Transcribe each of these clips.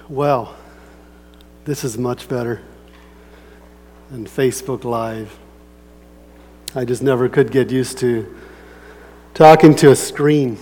Well, this is much better than Facebook Live. I just never could get used to talking to a screen.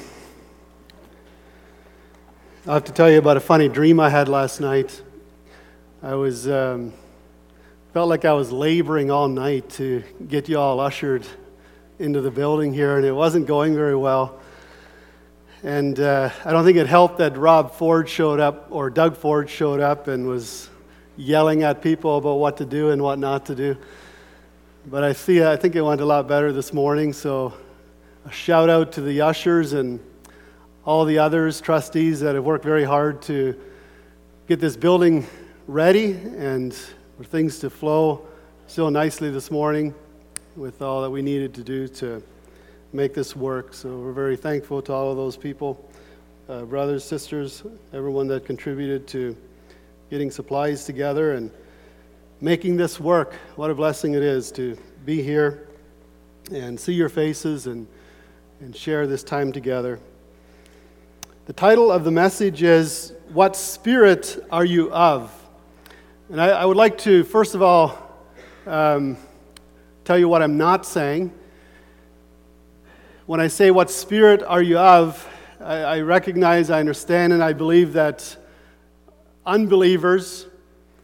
I have to tell you about a funny dream I had last night. I was felt like I was laboring all night to get you all ushered into the building here, and it wasn't going very well. And I don't think it helped that Doug Ford showed up and was yelling at people about what to do and what not to do. But I think it went a lot better this morning, so a shout out to the ushers and all the others, trustees that have worked very hard to get this building ready and for things to flow so nicely this morning with all that we needed to do to make this work. So we're very thankful to all of those people, brothers, sisters, everyone that contributed to getting supplies together and making this work. What a blessing it is to be here and see your faces and share this time together. The title of the message is, What Spirit Are You Of? And I would like to, first of all, tell you what I'm not saying. When I say, what spirit are you of, I recognize, I understand, and I believe that unbelievers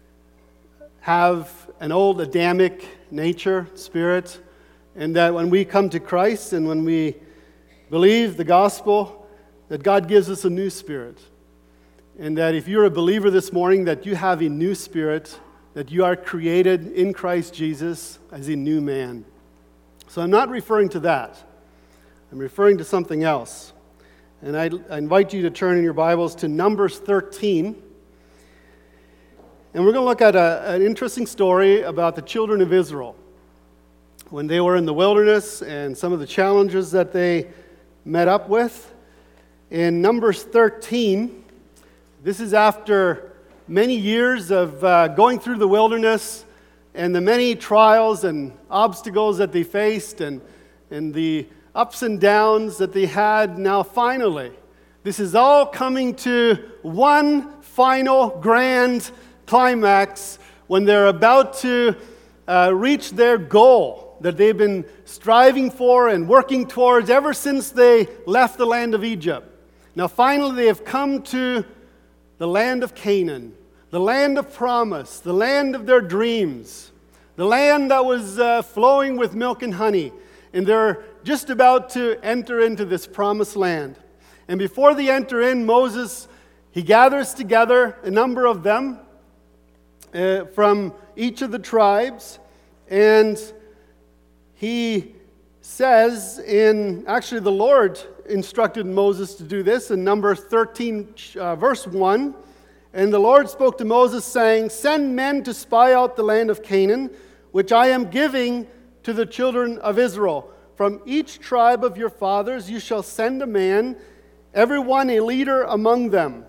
have an old Adamic nature, spirit, and that when we come to Christ and when we believe the gospel, that God gives us a new spirit. And that if you're a believer this morning, that you have a new spirit, that you are created in Christ Jesus as a new man. So I'm not referring to that. I'm referring to something else. And I invite you to turn in your Bibles to Numbers 13. And we're going to look at an interesting story about the children of Israel. When they were in the wilderness and some of the challenges that they met up with. In Numbers 13, this is after many years of going through the wilderness and the many trials and obstacles that they faced and the ups and downs that they had. Now finally, this is all coming to one final grand climax when they're about to reach their goal that they've been striving for and working towards ever since they left the land of Egypt. Now finally they have come to the land of Canaan, the land of promise, the land of their dreams, the land that was flowing with milk and honey. And they're just about to enter into this promised land. And before they enter in, Moses, he gathers together a number of them from each of the tribes. And he says actually the Lord instructed Moses to do this in Numbers 13, verse 1. And the Lord spoke to Moses, saying, Send men to spy out the land of Canaan, which I am giving to the children of Israel. From each tribe of your fathers you shall send a man, every one a leader among them.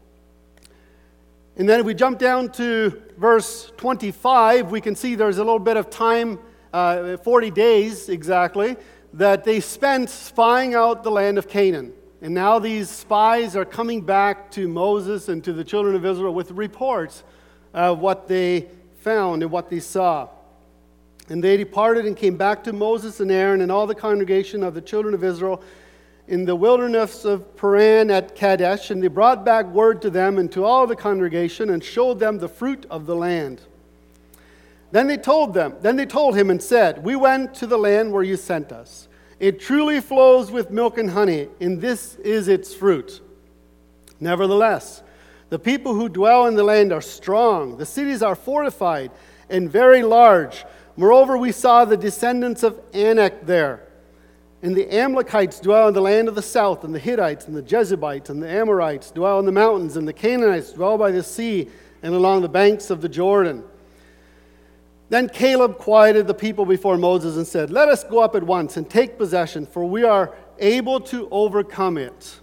And then if we jump down to verse 25, we can see there's a little bit of time, 40 days exactly, that they spent spying out the land of Canaan. And now these spies are coming back to Moses and to the children of Israel with reports of what they found and what they saw. And they departed and came back to Moses and Aaron and all the congregation of the children of Israel in the wilderness of Paran at Kadesh. And they brought back word to them and to all the congregation and showed them the fruit of the land. Then they told him and said, We went to the land where you sent us. It truly flows with milk and honey, and this is its fruit. Nevertheless, the people who dwell in the land are strong. The cities are fortified and very large. Moreover, we saw the descendants of Anak there. And the Amalekites dwell in the land of the south, and the Hittites, and the Jebusites, and the Amorites dwell in the mountains, and the Canaanites dwell by the sea and along the banks of the Jordan. Then Caleb quieted the people before Moses and said, Let us go up at once and take possession, for we are able to overcome it.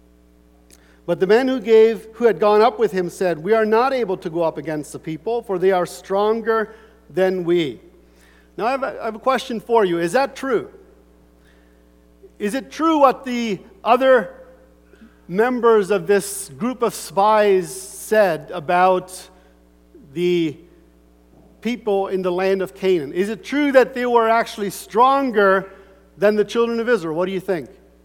But the men who had gone up with him said, We are not able to go up against the people, for they are stronger than we. Now I have a question for you. Is that true? Is it true what the other members of this group of spies said about the people in the land of Canaan? Is it true that they were actually stronger than the children of Israel? What do you think?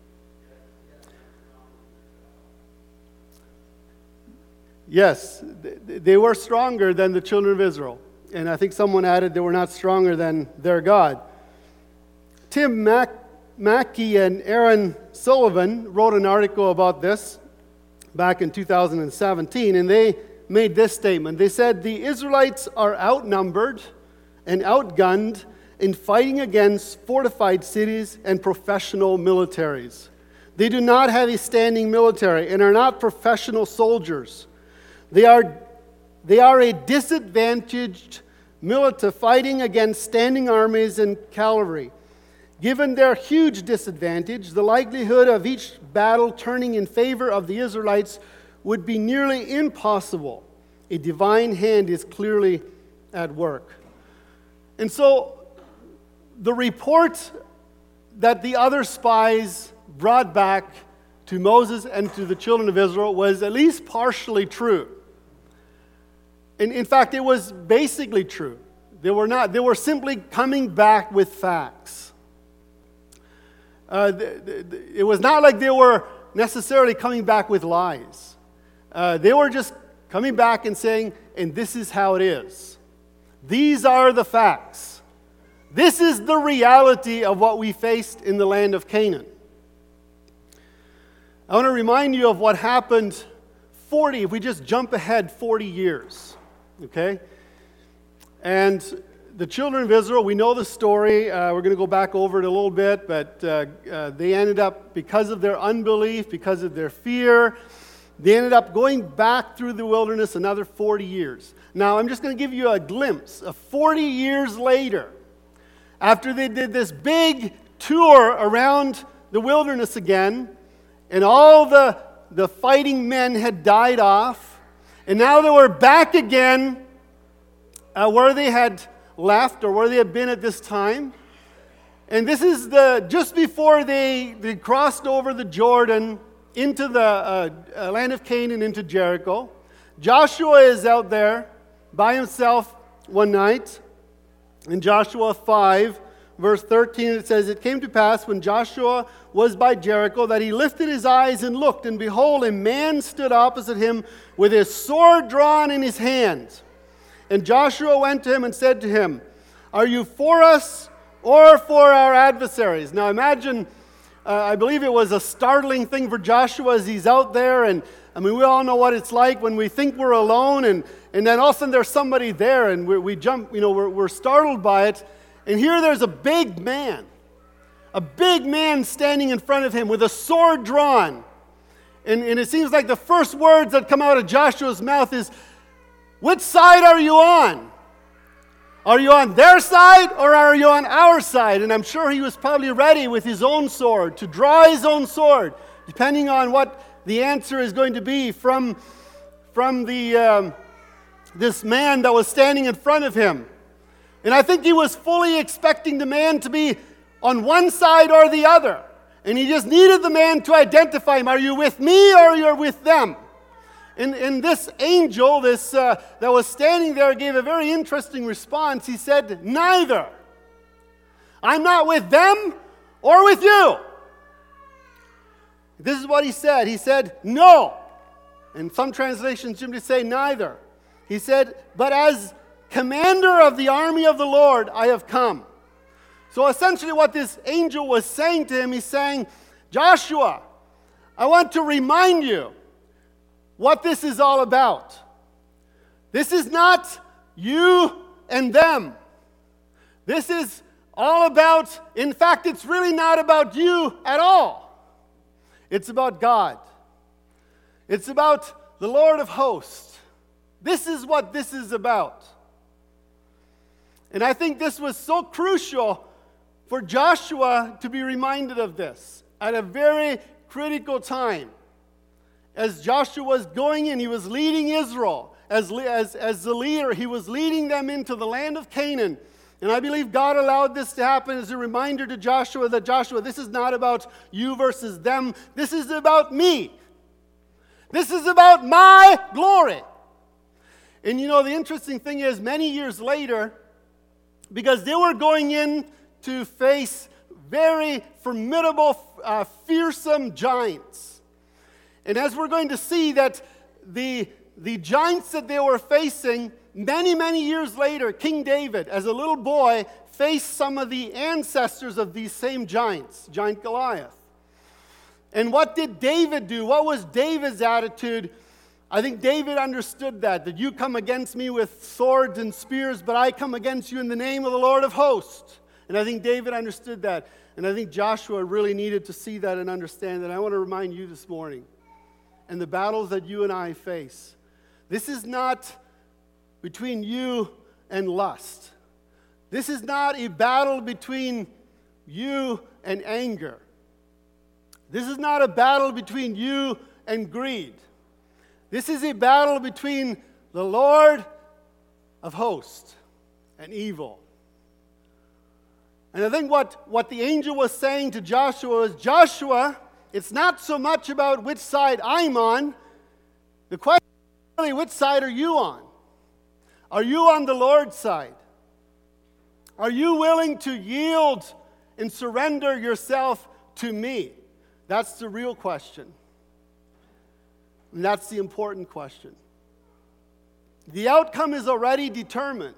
Yes, they were stronger than the children of Israel. And I think someone added they were not stronger than their God. Tim Mackey and Aaron Sullivan wrote an article about this back in 2017, and they made this statement. They said, the Israelites are outnumbered and outgunned in fighting against fortified cities and professional militaries. They do not have a standing military and are not professional soldiers. They are a disadvantaged militia fighting against standing armies and cavalry. Given their huge disadvantage, the likelihood of each battle turning in favor of the Israelites would be nearly impossible. A divine hand is clearly at work. And so the report that the other spies brought back to Moses and to the children of Israel was at least partially true. And in fact, it was basically true. They were simply coming back with facts. It was not like they were necessarily coming back with lies. They were just coming back and saying, and this is how it is. These are the facts. This is the reality of what we faced in the land of Canaan. I want to remind you of what happened if we just jump ahead 40 years, okay? And the children of Israel, we know the story. We're going to go back over it a little bit, but they ended up, because of their unbelief, because of their fear, they ended up going back through the wilderness another 40 years. Now, I'm just going to give you a glimpse of 40 years later, after they did this big tour around the wilderness again, and all the fighting men had died off, and now they were back again where they had left or where they had been at this time. And this is just before they crossed over the Jordan into the land of Canaan, into Jericho. Joshua is out there by himself one night. In Joshua 5, verse 13, it says, it came to pass when Joshua was by Jericho that he lifted his eyes and looked, and behold, a man stood opposite him with his sword drawn in his hand. And Joshua went to him and said to him, are you for us or for our adversaries? Now imagine, I believe it was a startling thing for Joshua as he's out there, and I mean, we all know what it's like when we think we're alone, and then all of a sudden there's somebody there, and we jump, we're startled by it. And here there's a big man standing in front of him with a sword drawn. And it seems like the first words that come out of Joshua's mouth is, which side are you on? Are you on their side or are you on our side? And I'm sure he was probably ready with his own sword, to draw his own sword, depending on what the answer is going to be from this man that was standing in front of him. And I think he was fully expecting the man to be on one side or the other. And he just needed the man to identify him. Are you with me or you're with them? And this angel, that was standing there, gave a very interesting response. He said, neither. I'm not with them or with you. This is what he said. He said, no. And some translations simply say neither. He said, but as commander of the army of the Lord, I have come. So essentially what this angel was saying to him, he's saying, Joshua, I want to remind you what this is all about. This is not you and them. This is all about, in fact, it's really not about you at all. It's about God. It's about the Lord of hosts. This is what this is about. And I think this was so crucial for Joshua to be reminded of this at a very critical time. As Joshua was going in, he was leading Israel. As the leader, he was leading them into the land of Canaan. And I believe God allowed this to happen as a reminder to Joshua that, Joshua, this is not about you versus them. This is about me. This is about my glory. And the interesting thing is, many years later, because they were going in to face very formidable, fearsome giants. And as we're going to see that the giants that they were facing, many, many years later, King David, as a little boy, faced some of the ancestors of these same giants, giant Goliath. And what did David do? What was David's attitude? I think David understood that you come against me with swords and spears, but I come against you in the name of the Lord of hosts. And I think David understood that. And I think Joshua really needed to see that and understand that. I want to remind you this morning, and the battles that you and I face, this is not between you and lust. This is not a battle between you and anger. This is not a battle between you and greed. This is a battle between the Lord of hosts and evil. And I think what the angel was saying to Joshua is, Joshua, it's not so much about which side I'm on. The question is really, which side are you on? Are you on the Lord's side? Are you willing to yield and surrender yourself to me? That's the real question. And that's the important question. The outcome is already determined.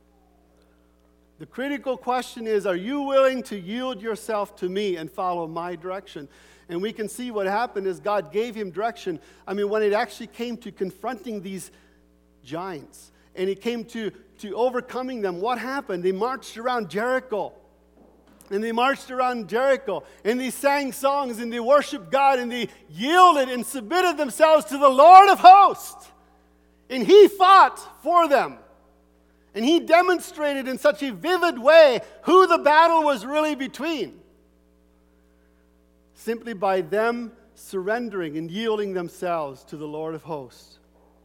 The critical question is, are you willing to yield yourself to me and follow my direction? And we can see what happened is God gave him direction. I mean, when it actually came to confronting these giants, and it came to overcoming them, what happened? They marched around Jericho. And they marched around Jericho, and they sang songs, and they worshiped God, and they yielded and submitted themselves to the Lord of hosts. And he fought for them. And he demonstrated in such a vivid way who the battle was really between. Simply by them surrendering and yielding themselves to the Lord of hosts.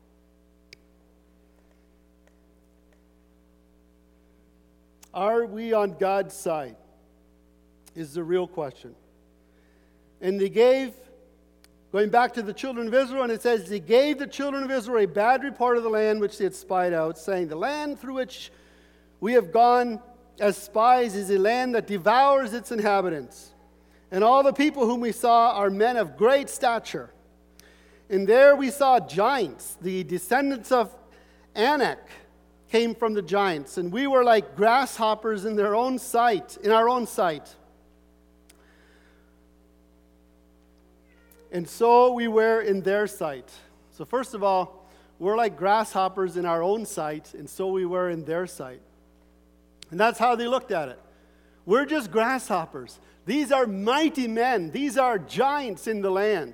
Are we on God's side? Is the real question. And they gave, going back to the children of Israel, and it says, they gave the children of Israel a bad report of the land which they had spied out, saying, the land through which we have gone as spies is a land that devours its inhabitants. And all the people whom we saw are men of great stature. And there we saw giants, the descendants of Anak came from the giants, and we were like grasshoppers in our own sight. And so we were in their sight. So first of all, we're like grasshoppers in our own sight, and so we were in their sight. And that's how they looked at it. We're just grasshoppers. These are mighty men. These are giants in the land.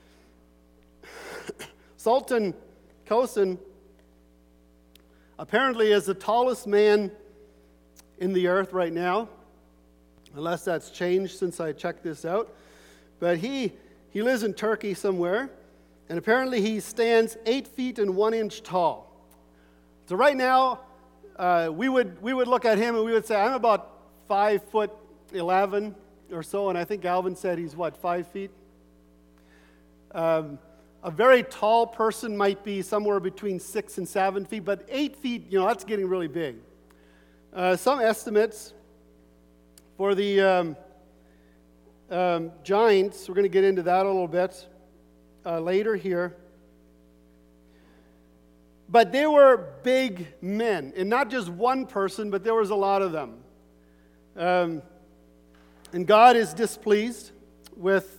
Sultan Khosin apparently is the tallest man in the earth right now, unless that's changed since I checked this out. But he lives in Turkey somewhere, and apparently he stands 8 feet and 1 inch tall. So right now, we would look at him and we would say, I'm about 5'11" or so, and I think Alvin said he's 5 feet? A very tall person might be somewhere between 6 and 7 feet, but 8 feet, that's getting really big. Some estimates for the giants, we're going to get into that a little bit later here. But they were big men, and not just one person, but there was a lot of them. And God is displeased with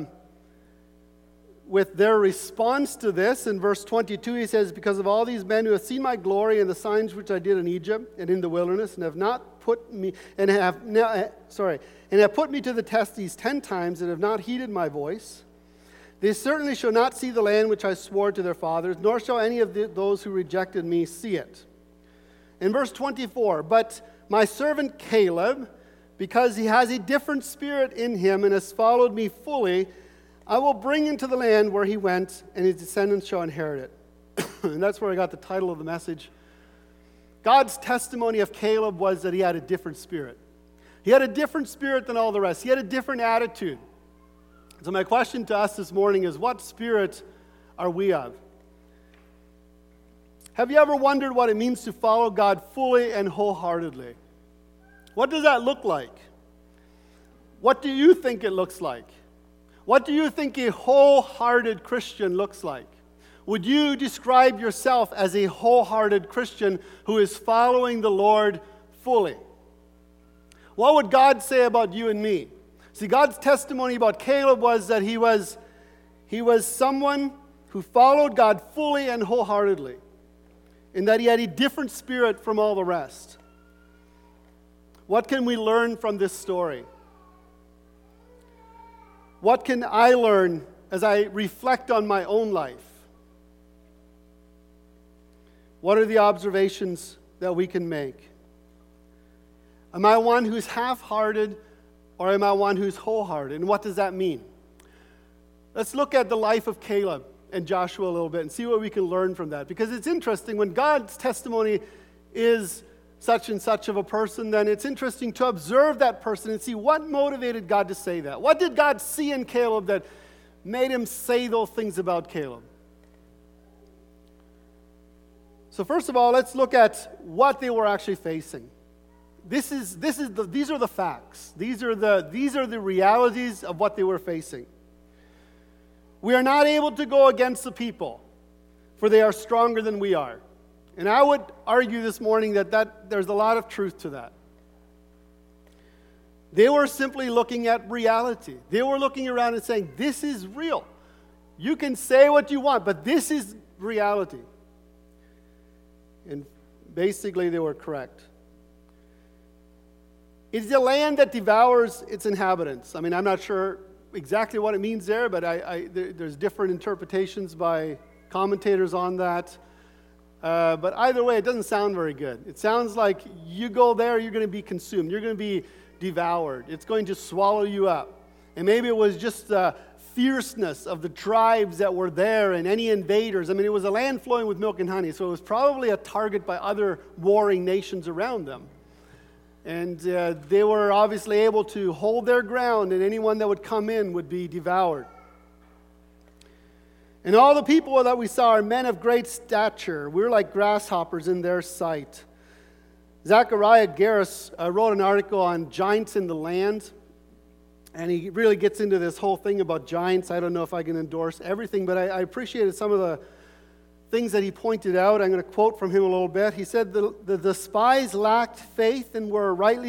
their response to this. In verse 22, he says, because of all these men who have seen my glory and the signs which I did in Egypt and in the wilderness, and have put me to the test these 10 times, and have not heeded my voice, they certainly shall not see the land which I swore to their fathers, nor shall any of those who rejected me see it. In verse 24, but my servant Caleb, because he has a different spirit in him and has followed me fully, I will bring into the land where he went, and his descendants shall inherit it. And that's where I got the title of the message. God's testimony of Caleb was that he had a different spirit. He had a different spirit than all the rest. He had a different attitude. So my question to us this morning is, what spirit are we of? Have you ever wondered what it means to follow God fully and wholeheartedly? What does that look like? What do you think it looks like? What do you think a wholehearted Christian looks like? Would you describe yourself as a wholehearted Christian who is following the Lord fully? What would God say about you and me? See, God's testimony about Caleb was that he was someone who followed God fully and wholeheartedly, and that he had a different spirit from all the rest. What can we learn from this story? What can I learn as I reflect on my own life? What are the observations that we can make? Am I one who's half-hearted, or am I one who's wholehearted? And what does that mean? Let's look at the life of Caleb and Joshua a little bit and see what we can learn from that. Because it's interesting, when God's testimony is such and such of a person, then it's interesting to observe that person and see what motivated God to say that. What did God see in Caleb that made him say those things about Caleb? So first of all, let's look at what they were actually facing. These are the facts. These are the realities of what they were facing. We are not able to go against the people, for they are stronger than we are. And I would argue this morning that there's a lot of truth to that. They were simply looking at reality. They were looking around and saying, this is real. You can say what you want, but this is reality. And basically they were correct. It's a land that devours its inhabitants. I mean, I'm not sure exactly what it means there, but there's different interpretations by commentators on that. But either way, it doesn't sound very good. It sounds like you go there, you're going to be consumed. You're going to be devoured. It's going to swallow you up. And maybe it was just the fierceness of the tribes that were there and any invaders. I mean, it was a land flowing with milk and honey, so it was probably a target by other warring nations around them. And they were obviously able to hold their ground, and anyone that would come in would be devoured. And all the people that we saw are men of great stature. We're like grasshoppers in their sight. Zachariah Garris wrote an article on giants in the land, and he really gets into this whole thing about giants. I don't know if I can endorse everything, but I appreciated some of the things that he pointed out. I'm going to quote from him a little bit. He said, the spies lacked faith and were rightly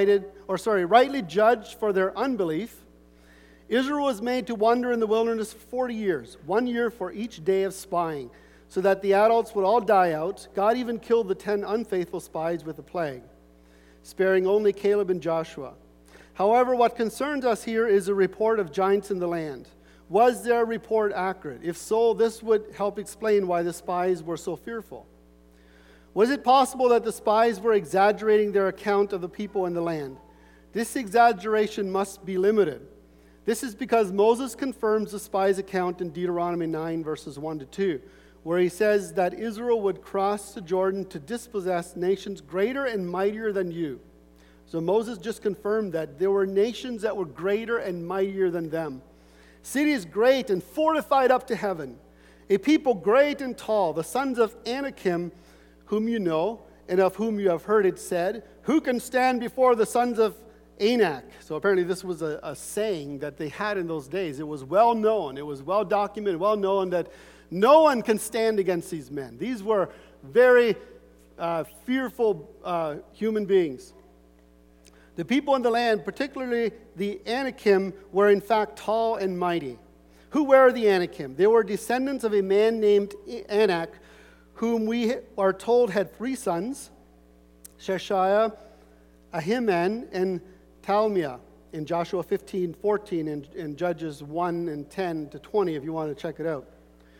judged for their unbelief. Israel was made to wander in the wilderness for 40 years, 1 year for each day of spying, so that the adults would all die out. God even killed the 10 unfaithful spies with a plague, sparing only Caleb and Joshua. However, what concerns us here is a report of giants in the land. Was their report accurate? If so, this would help explain why the spies were so fearful. Was it possible that the spies were exaggerating their account of the people in the land? This exaggeration must be limited. This is because Moses confirms the spies' account in Deuteronomy 9, verses 1 to 2, where he says that Israel would cross the Jordan to dispossess nations greater and mightier than you. So Moses just confirmed that there were nations that were greater and mightier than them. Cities great and fortified up to heaven. A people great and tall, the sons of Anakim, whom you know, and of whom you have heard it said, who can stand before the sons of Anak? So apparently this was a saying that they had in those days. It was well known, it was well documented, well known that no one can stand against these men. These were very fearful human beings. The people in the land, particularly the Anakim, were in fact tall and mighty. Who were the Anakim? They were descendants of a man named Anak, whom we are told had 3 sons, Sheshiah, Ahiman, and Talmiah, in Joshua 15:14 and Judges 1 and 10 to 20, if you want to check it out.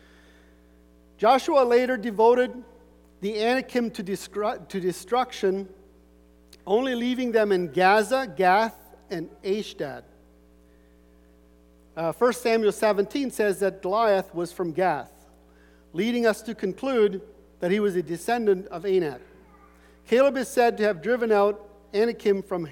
Joshua later devoted the Anakim to destruction, only leaving them in Gaza, Gath, and Ashdod. 1 Samuel 17 says that Goliath was from Gath, leading us to conclude that he was a descendant of Anak. Caleb is said to have driven out Anakim from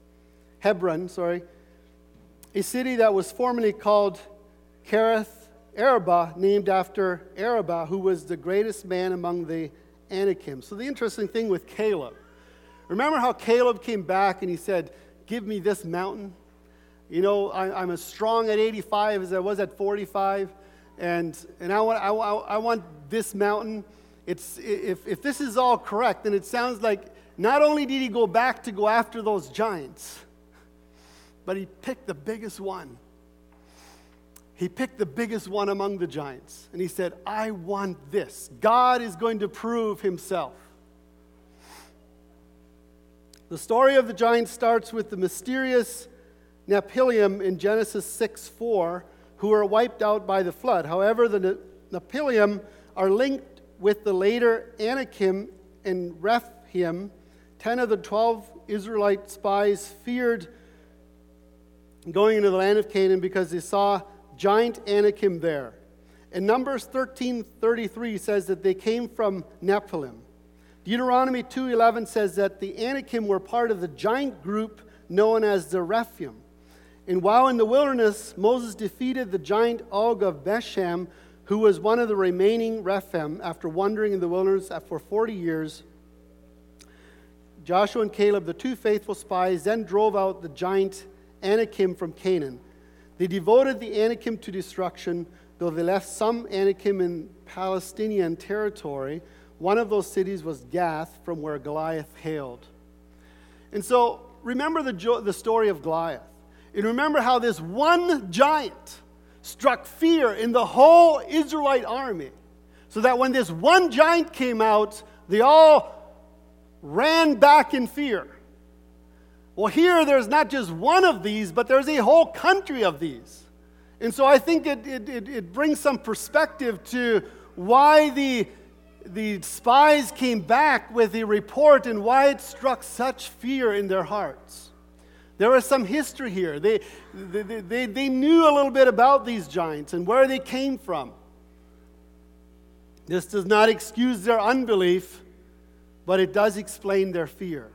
Hebron, a city that was formerly called Kerith Arabah, named after Arabah, who was the greatest man among the Anakim. So the interesting thing with Caleb, remember how Caleb came back and he said, give me this mountain? You know, I'm as strong at 85 as I was at 45, and I want this mountain. If this is all correct, then it sounds like not only did he go back to go after those giants, but he picked the biggest one. He picked the biggest one among the giants, and he said, I want this. God is going to prove himself. The story of the giants starts with the mysterious Nephilim in Genesis 6:4, who are wiped out by the flood. However, the Nephilim are linked with the later Anakim and Rephaim. 10 of the 12 Israelite spies feared going into the land of Canaan because they saw giant Anakim there. And Numbers 13:33 says that they came from Nephilim. Deuteronomy 2:11 says that the Anakim were part of the giant group known as the Rephaim. And while in the wilderness, Moses defeated the giant Og of Bashan, who was one of the remaining Rephaim, after wandering in the wilderness for 40 years. Joshua and Caleb, the two faithful spies, then drove out the giant Anakim from Canaan. They devoted the Anakim to destruction, though they left some Anakim in Palestinian territory. One of those cities was Gath, from where Goliath hailed. And so, remember the story of Goliath. And remember how this one giant struck fear in the whole Israelite army. So that when this one giant came out, they all ran back in fear. Well, here there's not just one of these, but there's a whole country of these. And so I think it brings some perspective to why the spies came back with a report and why it struck such fear in their hearts. There was some history here. They knew a little bit about these giants and where they came from. This does not excuse their unbelief, but it does explain their fear.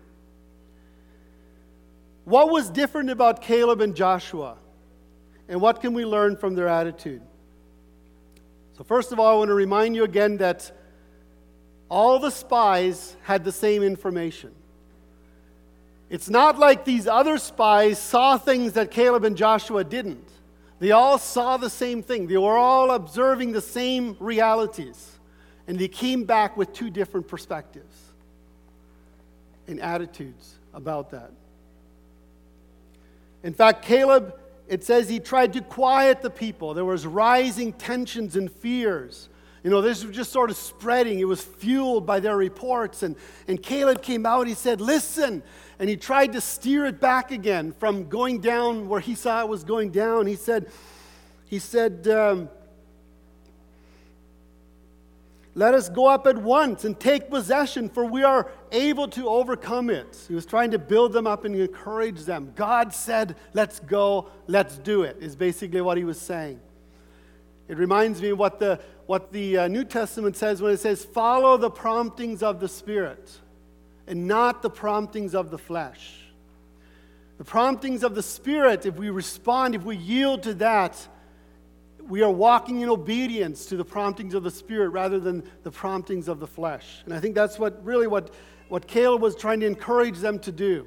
What was different about Caleb and Joshua? And what can we learn from their attitude? So first of all, I want to remind you again that all the spies had the same information. It's not like these other spies saw things that Caleb and Joshua didn't. They all saw the same thing. They were all observing the same realities. And they came back with two different perspectives and attitudes about that. In fact, Caleb, it says he tried to quiet the people. There was rising tensions and fears. You know, this was just sort of spreading. It was fueled by their reports. And Caleb came out, he said, listen. And he tried to steer it back again from going down where he saw it was going down. He said, let us go up at once and take possession, for we are able to overcome it. He was trying to build them up and encourage them. God said, let's go, let's do it, is basically what he was saying. It reminds me of what the New Testament says when it says, follow the promptings of the Spirit and not the promptings of the flesh. The promptings of the Spirit, if we respond, if we yield to that, we are walking in obedience to the promptings of the Spirit rather than the promptings of the flesh. And I think that's what Caleb was trying to encourage them to do.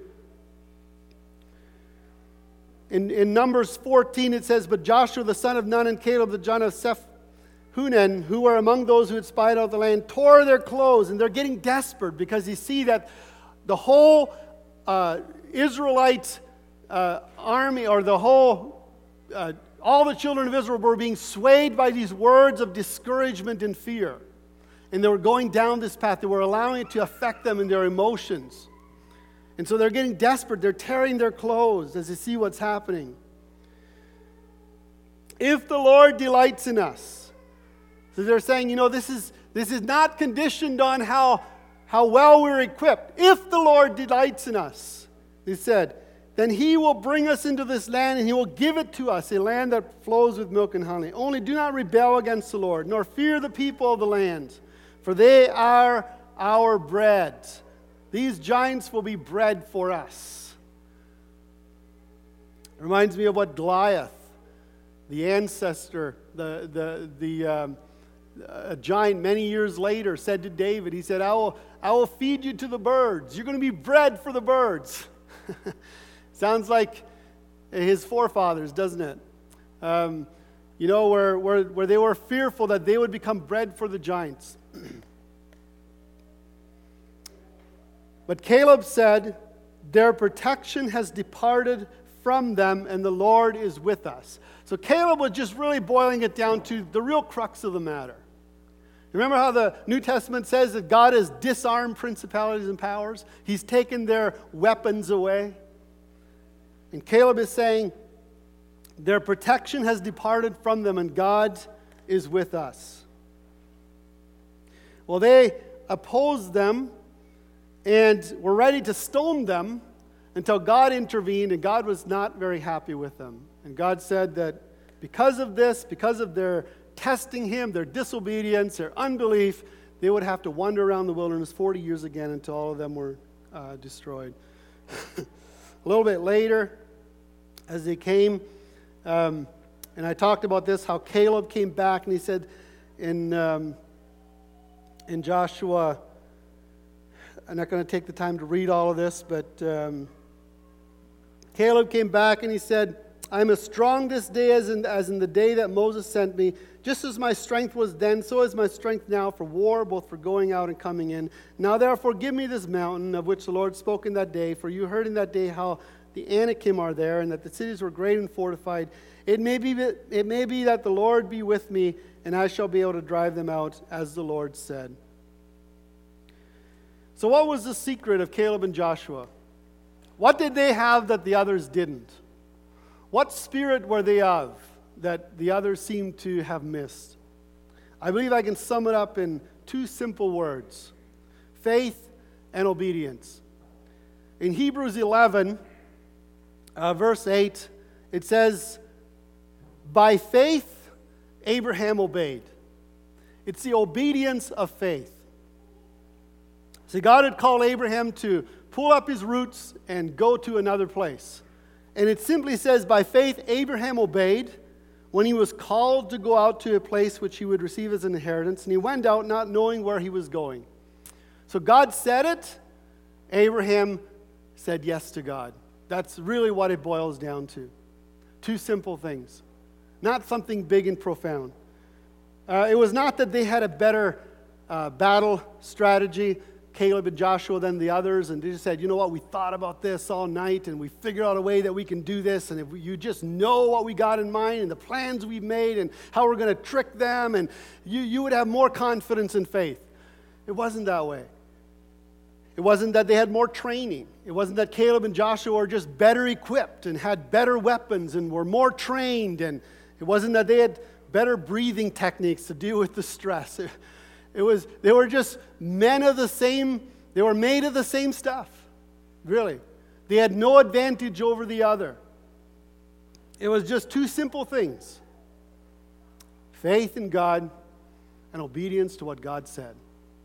In Numbers 14 it says, but Joshua the son of Nun and Caleb the son of Sephunen, who were among those who had spied out the land, tore their clothes, and they're getting desperate because they see that the whole Israelite army, or the whole all the children of Israel were being swayed by these words of discouragement and fear. And they were going down this path. They were allowing it to affect them in their emotions. And so they're getting desperate. They're tearing their clothes as they see what's happening. If the Lord delights in us. So they're saying, you know, this is not conditioned on how well we're equipped. If the Lord delights in us, they said, then he will bring us into this land and he will give it to us, a land that flows with milk and honey. Only do not rebel against the Lord, nor fear the people of the land, for they are our bread. These giants will be bread for us. It reminds me of what Goliath the ancestor, a giant many years later said to David, he said, I will feed you to the birds. You're going to be bread for the birds. Sounds like his forefathers, doesn't it? Where they were fearful that they would become bread for the giants. But Caleb said, their protection has departed from them, and the Lord is with us. So Caleb was just really boiling it down to the real crux of the matter. Remember how the New Testament says that God has disarmed principalities and powers? He's taken their weapons away. And Caleb is saying, their protection has departed from them, and God is with us. Well, they opposed them and were ready to stone them until God intervened, and God was not very happy with them. And God said that because of this, because of their testing Him, their disobedience, their unbelief, they would have to wander around the wilderness 40 years again until all of them were destroyed. A little bit later, as they came, and I talked about this, how Caleb came back, and he said in Joshua, I'm not going to take the time to read all of this, but Caleb came back and he said, I am as strong this day as in the day that Moses sent me. Just as my strength was then, so is my strength now for war, both for going out and coming in. Now therefore give me this mountain of which the Lord spoke in that day, for you heard in that day how the Anakim are there, and that the cities were great and fortified. It may be that the Lord be with me, and I shall be able to drive them out, as the Lord said. So what was the secret of Caleb and Joshua? What did they have that the others didn't? What spirit were they of that the others seemed to have missed? I believe I can sum it up in two simple words: faith and obedience. In Hebrews 11, verse 8, it says, by faith Abraham obeyed. It's the obedience of faith. See, God had called Abraham to pull up his roots and go to another place. And it simply says, by faith Abraham obeyed when he was called to go out to a place which he would receive as an inheritance. And he went out not knowing where he was going. So God said it. Abraham said yes to God. That's really what it boils down to. Two simple things. Not something big and profound. It was not that they had a better battle strategy, Caleb and Joshua, than the others, and they just said, you know what, we thought about this all night, and we figured out a way that we can do this, and if you just know what we got in mind, and the plans we've made, and how we're going to trick them, and you would have more confidence and faith. It wasn't that way. It wasn't that they had more training. It wasn't that Caleb and Joshua were just better equipped and had better weapons and were more trained, and it wasn't that they had better breathing techniques to deal with the stress. They were just men of the same, they were made of the same stuff, really. They had no advantage over the other. It was just two simple things: faith in God and obedience to what God said.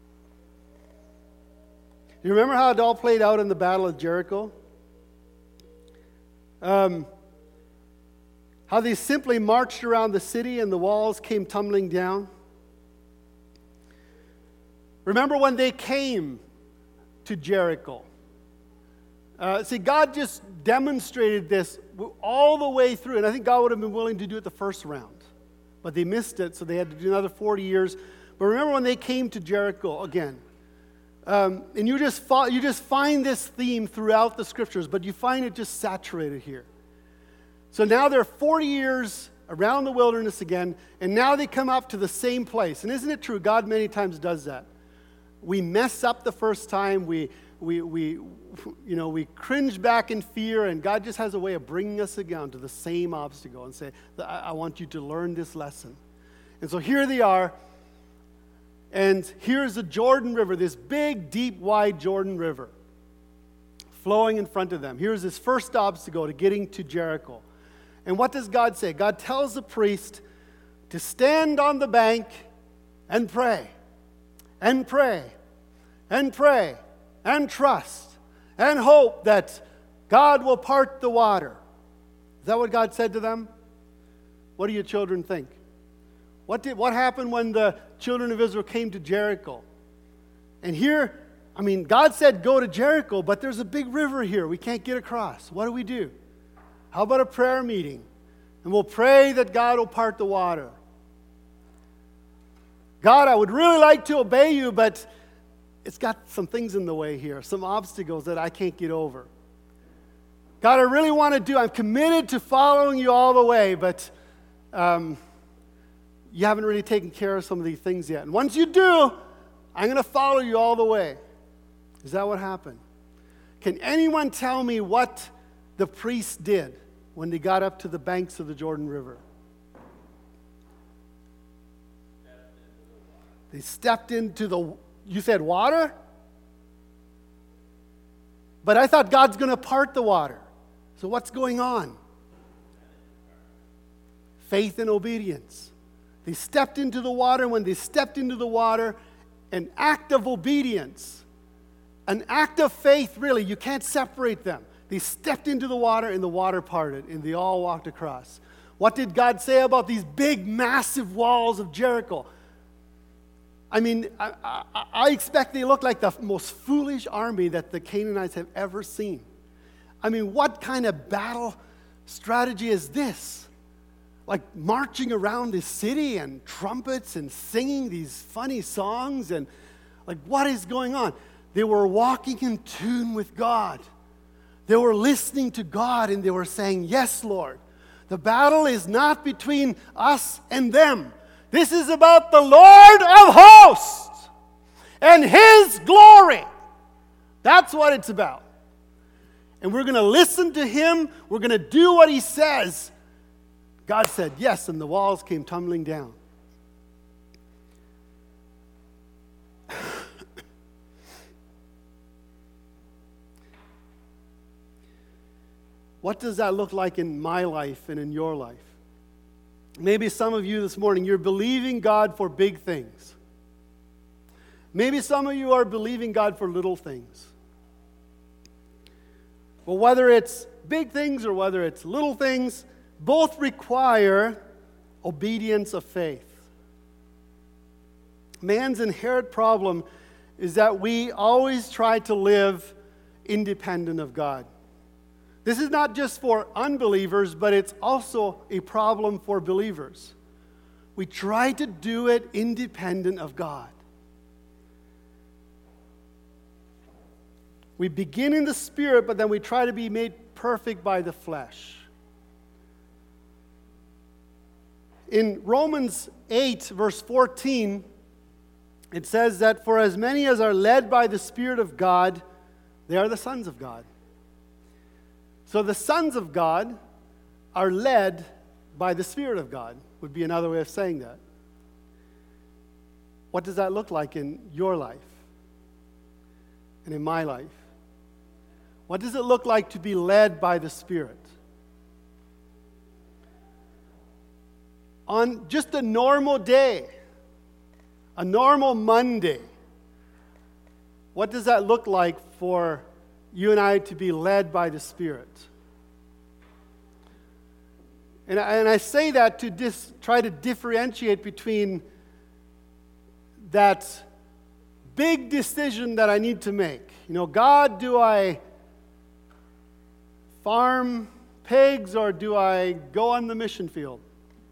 You remember how it all played out in the Battle of Jericho? How they simply marched around the city and the walls came tumbling down? Remember when they came to Jericho? See, God just demonstrated this all the way through, and I think God would have been willing to do it the first round. But they missed it, so they had to do another 40 years. But remember when they came to Jericho again? And you just find this theme throughout the Scriptures, but you find it just saturated here. So now they're 40 years around the wilderness again, and now they come up to the same place. And isn't it true? God many times does that. We mess up the first time. We cringe back in fear, and God just has a way of bringing us again to the same obstacle and say, I want you to learn this lesson. And so here they are, and here's the Jordan River, this big, deep, wide Jordan River flowing in front of them. Here's this first obstacle to getting to Jericho. And what does God say? God tells the priest to stand on the bank and pray. And pray, and pray, and trust, and hope that God will part the water. Is that what God said to them? What do your children think? What happened when the children of Israel came to Jericho? And here, God said go to Jericho, but there's a big river here. We can't get across. What do? How about a prayer meeting? And we'll pray that God will part the water. God, I would really like to obey you, but it's got some things in the way here, some obstacles that I can't get over. God, I really want to I'm committed to following you all the way, but you haven't really taken care of some of these things yet. And once you do, I'm going to follow you all the way. Is that what happened? Can anyone tell me what the priests did when they got up to the banks of the Jordan River? They stepped into you said water? But I thought God's going to part the water. So what's going on? Faith and obedience. They stepped into the water. When they stepped into the water, an act of obedience, an act of faith, really, you can't separate them. They stepped into the water and the water parted and they all walked across. What did God say about these big, massive walls of Jericho? I expect they look like the most foolish army that the Canaanites have ever seen. What kind of battle strategy is this? Like marching around the city and trumpets and singing these funny songs and what is going on? They were walking in tune with God. They were listening to God and they were saying, yes, Lord, the battle is not between us and them. This is about the Lord of hosts and His glory. That's what it's about. And we're going to listen to Him. We're going to do what He says. God said yes, and the walls came tumbling down. What does that look like in my life and in your life? Maybe some of you this morning, you're believing God for big things. Maybe some of you are believing God for little things. But whether it's big things or whether it's little things, both require obedience of faith. Man's inherent problem is that we always try to live independent of God. This is not just for unbelievers, but it's also a problem for believers. We try to do it independent of God. We begin in the Spirit, but then we try to be made perfect by the flesh. In Romans 8, verse 14, it says that for as many as are led by the Spirit of God, they are the sons of God. So the sons of God are led by the Spirit of God, would be another way of saying that. What does that look like in your life and in my life? What does it look like to be led by the Spirit? On just a normal day, a normal Monday, what does that look like for you and I to be led by the Spirit? And I say that to try to differentiate between that big decision that I need to make. God, do I farm pigs or do I go on the mission field?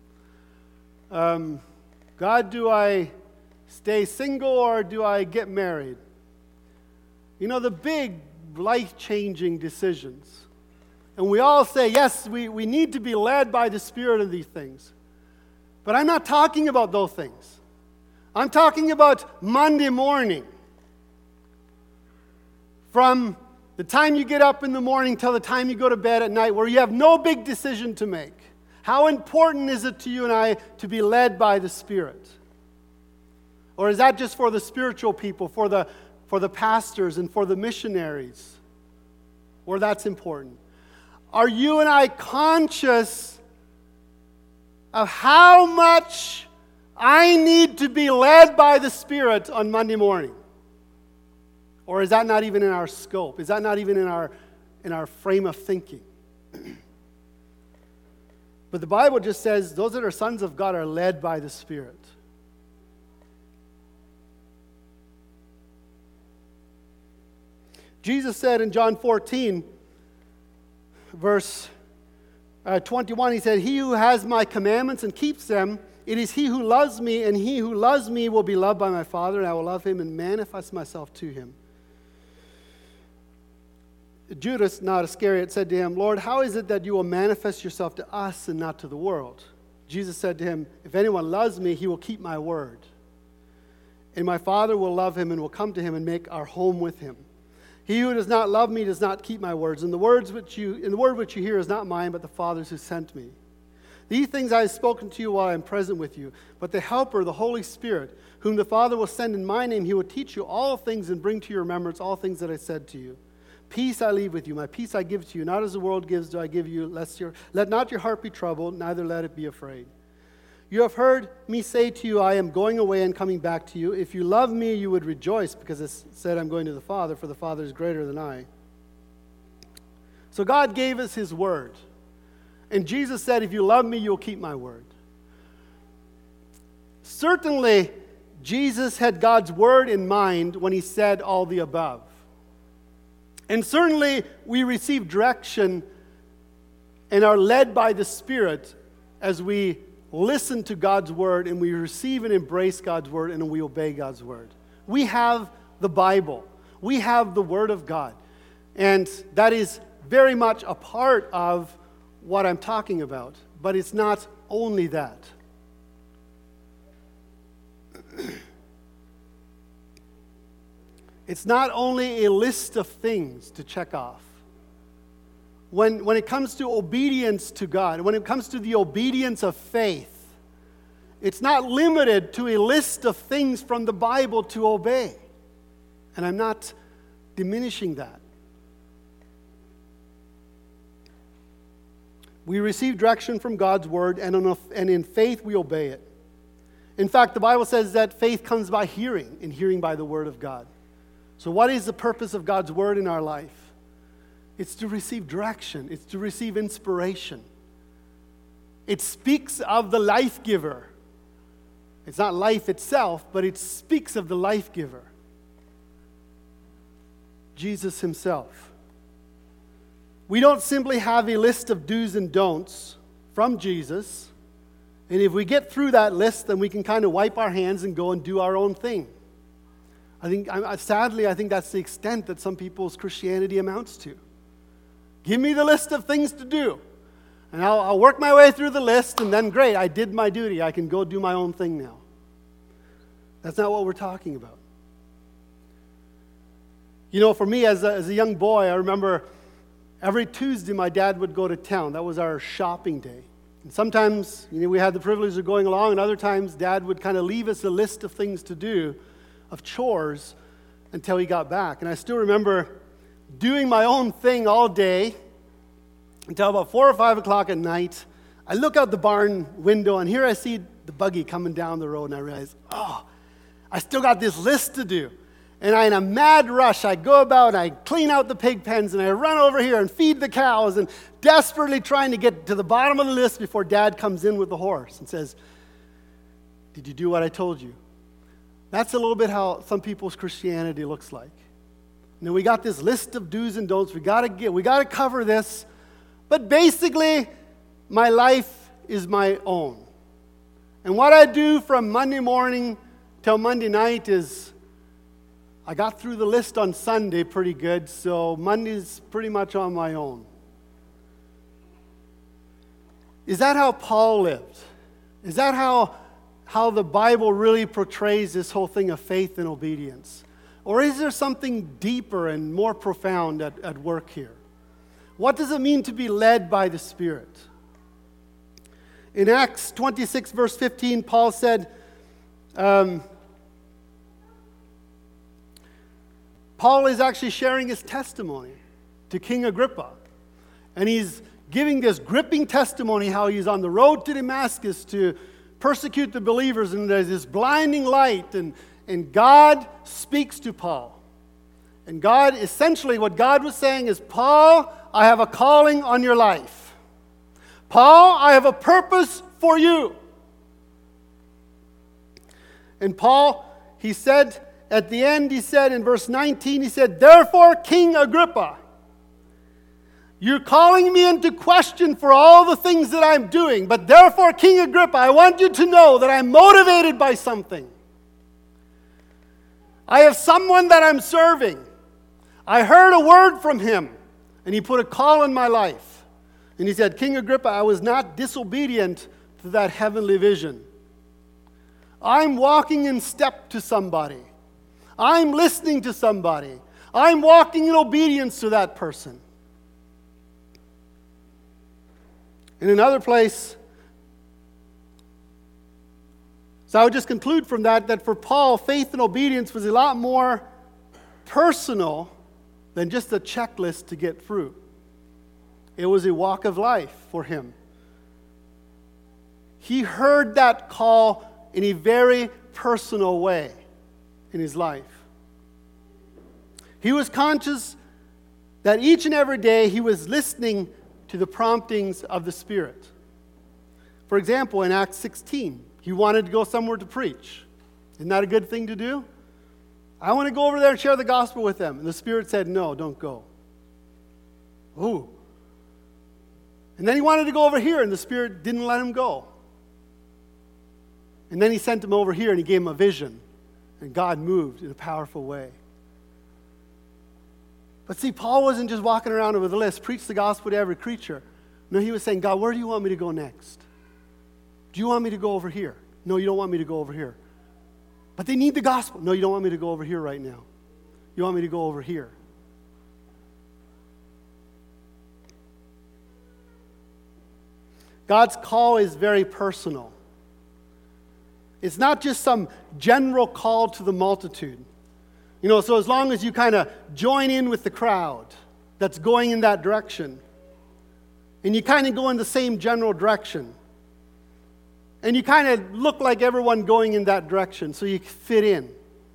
God, do I stay single or do I get married? The big life-changing decisions. And we all say, yes, we need to be led by the Spirit of these things. But I'm not talking about those things. I'm talking about Monday morning. From the time you get up in the morning till the time you go to bed at night, where you have no big decision to make. How important is it to you and I to be led by the Spirit? Or is that just for the spiritual people, for the pastors and for the missionaries? Or that's important? Are you and I conscious of how much I need to be led by the Spirit on Monday morning? Or is that not even in our scope? Is that not even in our frame of thinking? But the Bible just says those that are sons of God are led by the Spirit. Jesus said in John 14, verse 21, he said, "He who has my commandments and keeps them, it is he who loves me, and he who loves me will be loved by my Father, and I will love him and manifest myself to him." Judas, not Iscariot, said to him, "Lord, how is it that you will manifest yourself to us and not to the world?" Jesus said to him, "If anyone loves me, he will keep my word. And my Father will love him and will come to him and make our home with him. He who does not love me does not keep my words, and the word which you hear is not mine, but the Father's who sent me. These things I have spoken to you while I am present with you. But the Helper, the Holy Spirit, whom the Father will send in my name, he will teach you all things and bring to your remembrance all things that I said to you. Peace I leave with you, my peace I give to you. Not as the world gives do I give you. Let not your heart be troubled, neither let it be afraid. You have heard me say to you, I am going away and coming back to you. If you love me, you would rejoice, because it said I'm going to the Father, for the Father is greater than I." So God gave us his word. And Jesus said, if you love me, you'll keep my word. Certainly, Jesus had God's word in mind when he said all the above. And certainly, we receive direction and are led by the Spirit as we listen to God's word and we receive and embrace God's word and we obey God's word. We have the Bible. We have the Word of God. And that is very much a part of what I'm talking about. But it's not only that. It's not only a list of things to check off. When it comes to obedience to God, when it comes to the obedience of faith, it's not limited to a list of things from the Bible to obey. And I'm not diminishing that. We receive direction from God's word, and in faith we obey it. In fact, the Bible says that faith comes by hearing, and hearing by the word of God. So what is the purpose of God's word in our life? It's to receive direction. It's to receive inspiration. It speaks of the life giver. It's not life itself, but it speaks of the life giver, Jesus himself. We don't simply have a list of do's and don'ts from Jesus, and if we get through that list, then we can kind of wipe our hands and go and do our own thing. Sadly, I think that's the extent that some people's Christianity amounts to. Give me the list of things to do, and I'll work my way through the list, and then great, I did my duty. I can go do my own thing now. That's not what we're talking about. You know, for me as a young boy, I remember every Tuesday my dad would go to town. That was our shopping day. And sometimes, we had the privilege of going along, and other times Dad would kind of leave us a list of things to do, of chores, until he got back. And I still remember doing my own thing all day until about 4 or 5 o'clock at night. I look out the barn window, and here I see the buggy coming down the road, and I realize, I still got this list to do. And in a mad rush, I go about and I clean out the pig pens, and I run over here and feed the cows, and desperately trying to get to the bottom of the list before Dad comes in with the horse and says, "Did you do what I told you?" That's a little bit how some people's Christianity looks like. We got this list of do's and don'ts. We got to cover this. But basically, my life is my own. And what I do from Monday morning till Monday night is, I got through the list on Sunday pretty good, so Monday's pretty much on my own. Is that how Paul lived? Is that how the Bible really portrays this whole thing of faith and obedience? Or is there something deeper and more profound at work here? What does it mean to be led by the Spirit? In Acts 26, verse 15, Paul said, Paul is actually sharing his testimony to King Agrippa. And he's giving this gripping testimony how he's on the road to Damascus to persecute the believers, and there's this blinding light, and God speaks to Paul. And God, essentially what God was saying is, Paul, I have a calling on your life. Paul, I have a purpose for you. And Paul, he said at the end, he said in verse 19, he said, therefore, King Agrippa, you're calling me into question for all the things that I'm doing. But therefore, King Agrippa, I want you to know that I'm motivated by something. I have someone that I'm serving. I heard a word from him, and he put a call in my life. And he said, King Agrippa, I was not disobedient to that heavenly vision. I'm walking in step to somebody. I'm listening to somebody. I'm walking in obedience to that person. In another place, so I would just conclude from that for Paul, faith and obedience was a lot more personal than just a checklist to get through. It was a walk of life for him. He heard that call in a very personal way in his life. He was conscious that each and every day he was listening to the promptings of the Spirit. For example, in Acts 16, he wanted to go somewhere to preach. Isn't that a good thing to do? I want to go over there and share the gospel with them. And the Spirit said, no, don't go. Ooh. And then he wanted to go over here, and the Spirit didn't let him go. And then he sent him over here, and he gave him a vision. And God moved in a powerful way. But see, Paul wasn't just walking around with a list, preach the gospel to every creature. No, he was saying, God, where do you want me to go next? Do you want me to go over here? No, you don't want me to go over here. But they need the gospel. No, you don't want me to go over here right now. You want me to go over here. God's call is very personal. It's not just some general call to the multitude. You know, so as long as you kind of join in with the crowd that's going in that direction, and you kind of go in the same general direction, and you kind of look like everyone going in that direction, so you fit in.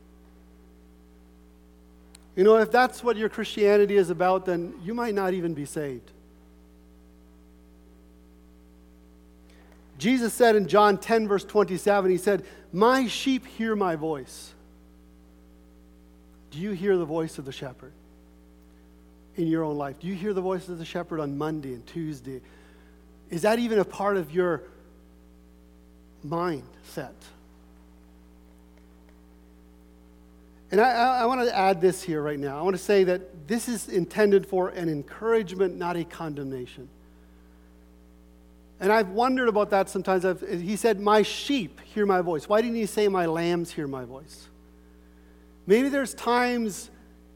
You know, if that's what your Christianity is about, then you might not even be saved. Jesus said in John 10, verse 27, he said, my sheep hear my voice. Do you hear the voice of the shepherd in your own life? Do you hear the voice of the shepherd on Monday and Tuesday? Is that even a part of your mindset? And I want to add this here right now. I want to say that this is intended for an encouragement, not a condemnation. And I've wondered about that sometimes. He said, my sheep hear my voice. Why didn't he say my lambs hear my voice? Maybe there's times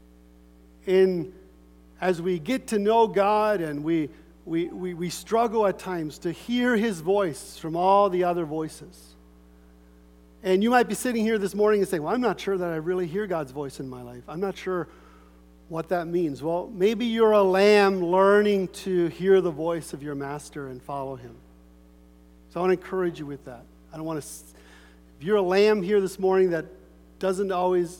as we get to know God and we struggle at times to hear His voice from all the other voices. And you might be sitting here this morning and saying, well, I'm not sure that I really hear God's voice in my life. I'm not sure what that means. Well, maybe you're a lamb learning to hear the voice of your master and follow him. So I want to encourage you with that. I don't want to, if you're a lamb here this morning that doesn't always,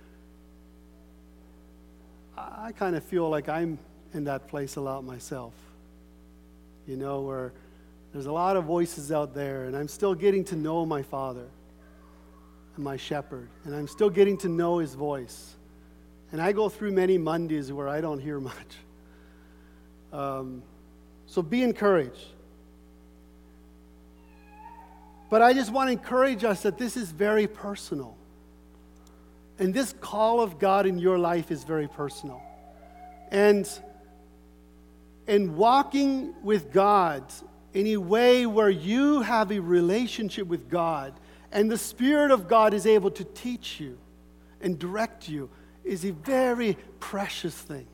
I kind of feel like I'm in that place a lot myself. You know, where there's a lot of voices out there, and I'm still getting to know my Father and my shepherd, and I'm still getting to know His voice. And I go through many Mondays where I don't hear much. So be encouraged. But I just want to encourage us that this is very personal. And this call of God in your life is very personal. And walking with God in a way where you have a relationship with God and the Spirit of God is able to teach you and direct you is a very precious thing.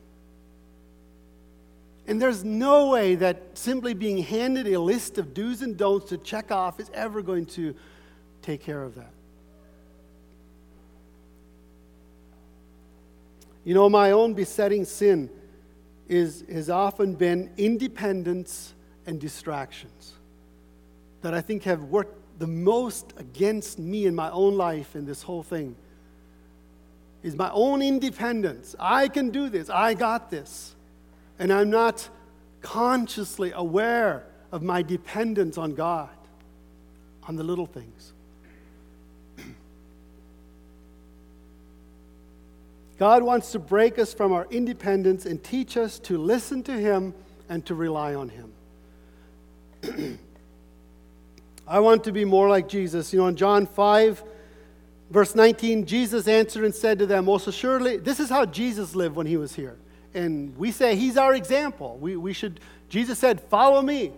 And there's no way that simply being handed a list of do's and don'ts to check off is ever going to take care of that. You know, my own besetting sin has often been independence and distractions that I think have worked the most against me in my own life in this whole thing. Is my own independence. I can do this. I got this. And I'm not consciously aware of my dependence on God, on the little things. God wants to break us from our independence and teach us to listen to Him and to rely on Him. I want to be more like Jesus. In John 5, verse 19, Jesus answered and said to them, most assuredly, this is how Jesus lived when He was here. And we say He's our example. Jesus said, follow me.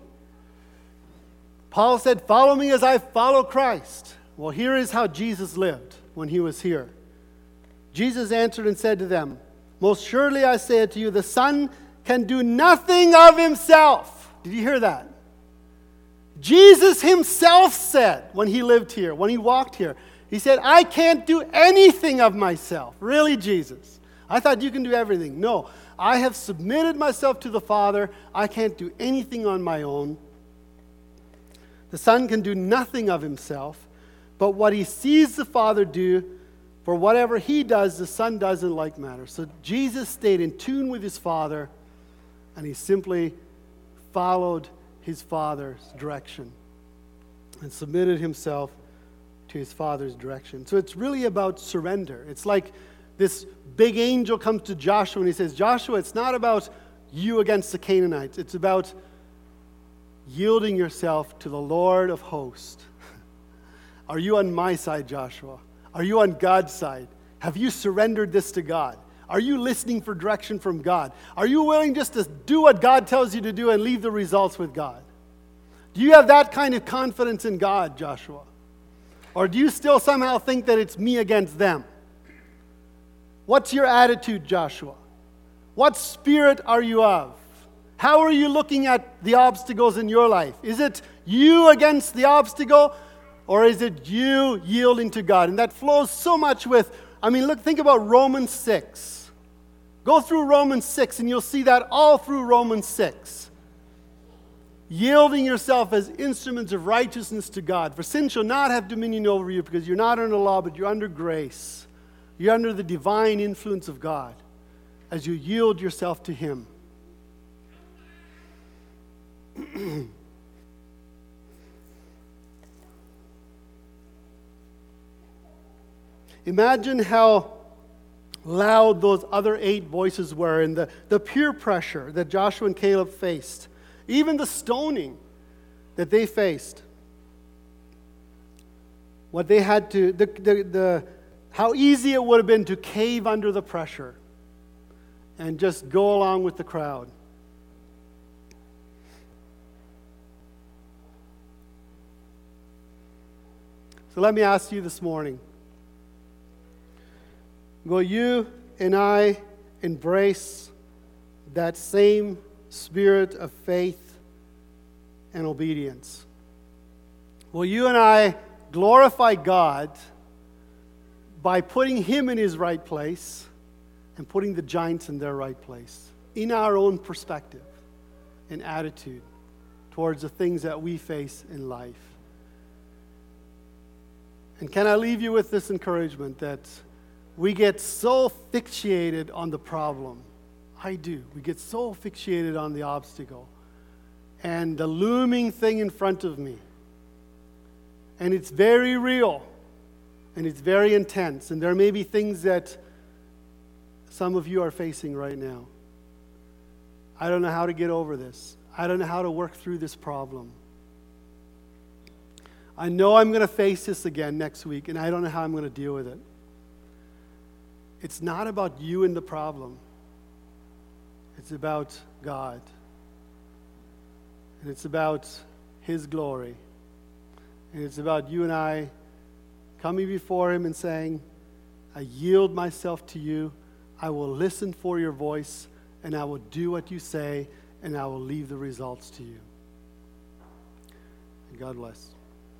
Paul said, follow me as I follow Christ. Well, here is how Jesus lived when He was here. Jesus answered and said to them, most surely I say to you, the Son can do nothing of Himself. Did you hear that? Jesus Himself said when He lived here, when He walked here, He said, I can't do anything of myself. Really, Jesus? I thought you can do everything. No, I have submitted myself to the Father. I can't do anything on my own. The Son can do nothing of Himself, but what He sees the Father do, for whatever He does, the Son does in like manner. So Jesus stayed in tune with His Father, and He simply followed His Father's direction and submitted Himself to His Father's direction. So it's really about surrender. It's like this big angel comes to Joshua and he says, Joshua, it's not about you against the Canaanites. It's about yielding yourself to the Lord of hosts. Are you on my side, Joshua? Are you on God's side? Have you surrendered this to God? Are you listening for direction from God? Are you willing just to do what God tells you to do and leave the results with God? Do you have that kind of confidence in God, Joshua? Or do you still somehow think that it's me against them? What's your attitude, Joshua? What spirit are you of? How are you looking at the obstacles in your life? Is it you against the obstacle, or is it you yielding to God? And that flows so much with, think about Romans 6. Go through Romans 6 and you'll see that all through Romans 6. Yielding yourself as instruments of righteousness to God. For sin shall not have dominion over you, because you're not under law, but you're under grace. You're under the divine influence of God as you yield yourself to Him. Imagine how loud those other 8 voices were, and the peer pressure that Joshua and Caleb faced. Even the stoning that they faced. What they had to, how easy it would have been to cave under the pressure and just go along with the crowd. So let me ask you this morning, will you and I embrace that same spirit of faith and obedience? Will you and I glorify God by putting Him in His right place and putting the giants in their right place in our own perspective and attitude towards the things that we face in life? And can I leave you with this encouragement that we get so fixated on the problem. I do. We get so fixated on the obstacle and the looming thing in front of me. And it's very real. And it's very intense. And there may be things that some of you are facing right now. I don't know how to get over this. I don't know how to work through this problem. I know I'm going to face this again next week, and I don't know how I'm going to deal with it. It's not about you and the problem. It's about God. And it's about His glory. And it's about you and I coming before Him and saying, I yield myself to you. I will listen for your voice, and I will do what you say, and I will leave the results to you. And God bless.